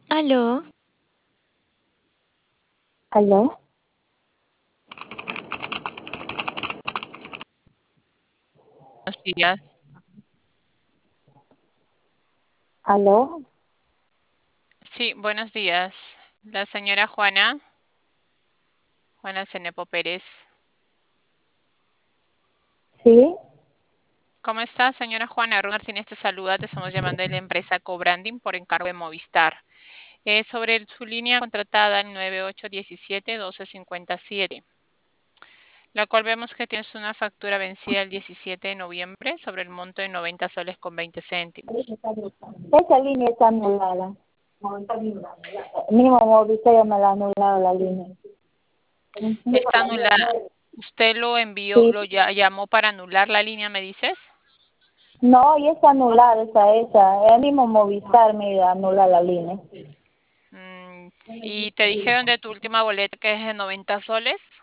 Aló, ¿Aló? Buenos días. ¿Aló? Sí, buenos días. La señora Juana Cenepo Pérez. ¿Sí? ¿Cómo está, señora Juana? Ron Martínez te saluda. Te estamos llamando de la empresa Cobranding por encargo de Movistar. Sobre su línea contratada el 9817-1257, la cual vemos que tienes una factura vencida el 17 de noviembre sobre el monto de 90 soles con 20 céntimos. Esa línea está anulada. Mismo Movistar ya me la ha anulado la línea. Está anulada. ¿Usted lo envió, Sí. llamó para anular la línea, me dices? No, ya está anulada esa. El mismo Movistar me anula la línea. ¿Y te dijeron de tu última boleta que es de 90 soles?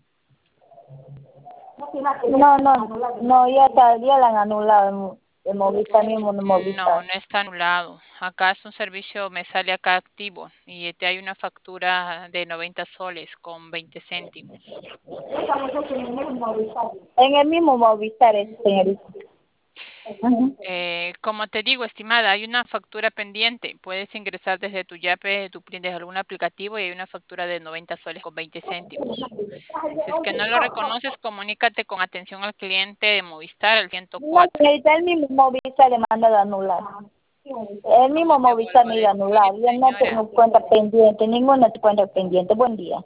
No, ya la han anulado. El Movistar mismo, no No, Movistar. no está anulado. Acá es un servicio, me sale acá activo y te hay una factura de 90 soles con 20 céntimos. En el mismo Movistar, señorita. Ajá. Como te digo, estimada, hay una factura pendiente. Puedes ingresar desde tu Yape, tu PRIN, desde algún aplicativo y hay una factura de 90 soles con 20 céntimos. Si es que no lo reconoces, comunícate con atención al cliente de Movistar al No, 104. señorita, el mismo Movistar le manda a anular. El ¿Cómo mismo te Movistar vuelvo a me iba a decir, anular. Yo no señora? tengo cuenta pendiente, ninguna cuenta pendiente. Buen día.